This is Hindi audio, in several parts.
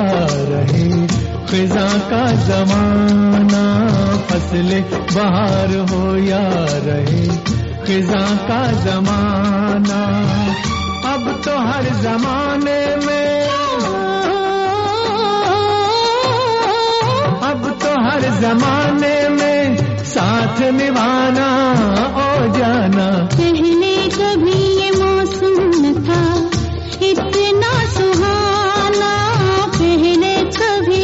रहे खिज़ा का ज़माना, फसलें बहार हो या रहे खिज़ा का ज़माना। अब तो हर ज़माने में, अब तो हर ज़माने में साथ निभाना ओ जाना। पहले कभी ये मौसम न था इतना सुहाना, पहले कभी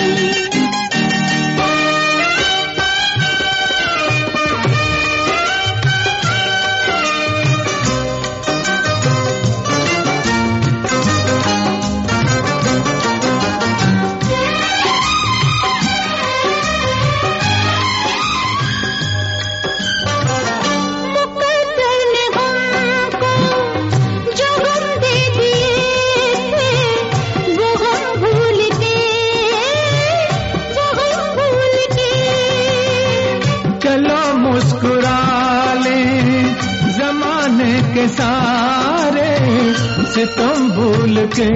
के सारे सितम भूल के,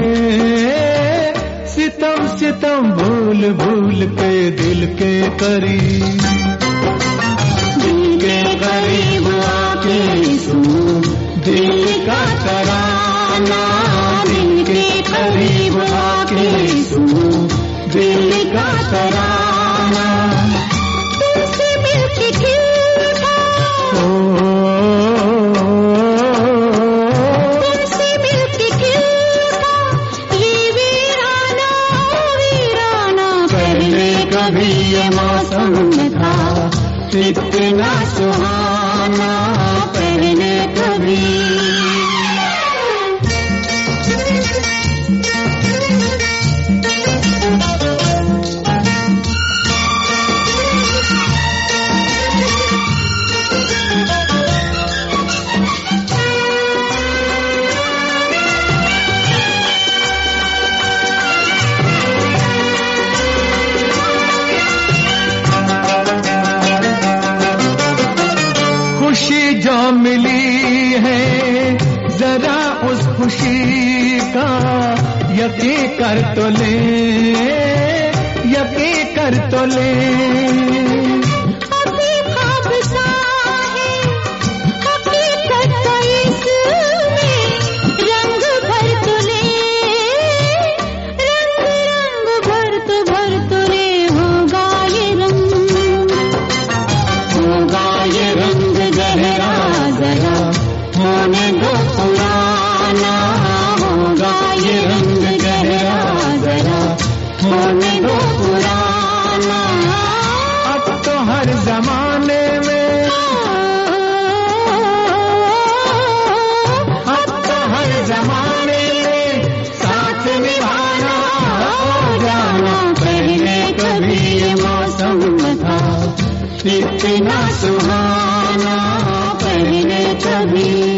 सितम सितम भूल भूल के दिल के करीब, दिल के करीब आके सुनो दिल का तराना, दिल के करीब आके सुनो दिल का तराना। तुमसे मिलके खिलता, तुमसे मिलके खिलता ये वीराना, वीराना। पहले कभी ये मौसम न था इतना सुहाना, पहले कभी। खुशी जो मिली है जरा उस खुशी का यकीन कर तो ले, यकीन कर तो ले। अभी ख्वाब सा है हकीकत का इसमें, रंग भर तो ले, रंग भर तो ले। होगा ये रंग, होगा ये रंग गहरा जरा होने दो पुराना, होगा ये रंग गहरा जरा होने दो पुराना। अब तो हर जमाने में, अब तो हर जमाने में साथ निभाना हो जाना। पहले कभी ये मौसम न था इतना सुहाना, पहले कभी।